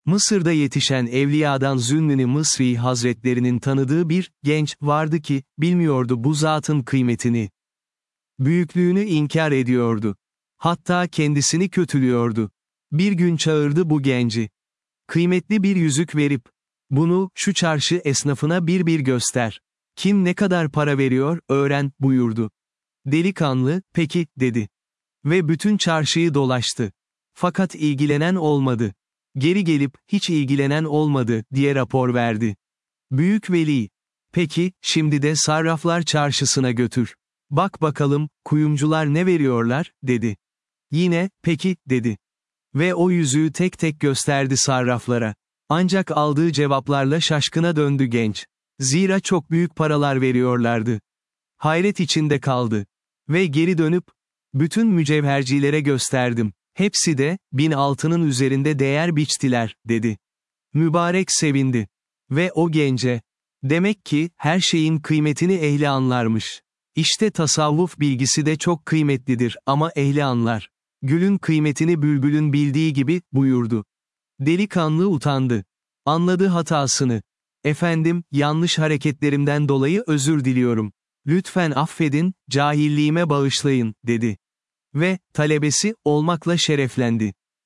Mısır'da yetişen Evliya'dan Zünnün-i Mısri Hazretlerinin tanıdığı bir genç vardı ki, bilmiyordu bu zatın kıymetini. Büyüklüğünü inkar ediyordu. Hatta kendisini kötülüyordu. Bir gün çağırdı bu genci. Kıymetli bir yüzük verip, bunu, şu çarşı esnafına bir bir göster. Kim ne kadar para veriyor, öğren, buyurdu. Delikanlı, peki, dedi. Ve bütün çarşıyı dolaştı. Fakat ilgilenen olmadı. Geri gelip, hiç ilgilenen olmadı, diye rapor verdi. Büyük veli, peki, şimdi de sarraflar çarşısına götür. Bak bakalım, kuyumcular ne veriyorlar, dedi. Yine, peki, dedi. Ve o yüzüğü tek tek gösterdi sarraflara. Ancak aldığı cevaplarla şaşkına döndü genç. Zira çok büyük paralar veriyorlardı. Hayret içinde kaldı. Ve geri dönüp, bütün mücevhercilere gösterdim. Hepsi de, 1000 altının üzerinde değer biçtiler, dedi. Mübarek sevindi. Ve o gence, demek ki, her şeyin kıymetini ehli anlarmış. İşte tasavvuf bilgisi de çok kıymetlidir ama ehli anlar. Gülün kıymetini bülbülün bildiği gibi, buyurdu. Delikanlı utandı. Anladı hatasını. Efendim, yanlış hareketlerimden dolayı özür diliyorum. Lütfen affedin, cahilliğime bağışlayın, dedi. Ve, talebesi, olmakla şereflendi.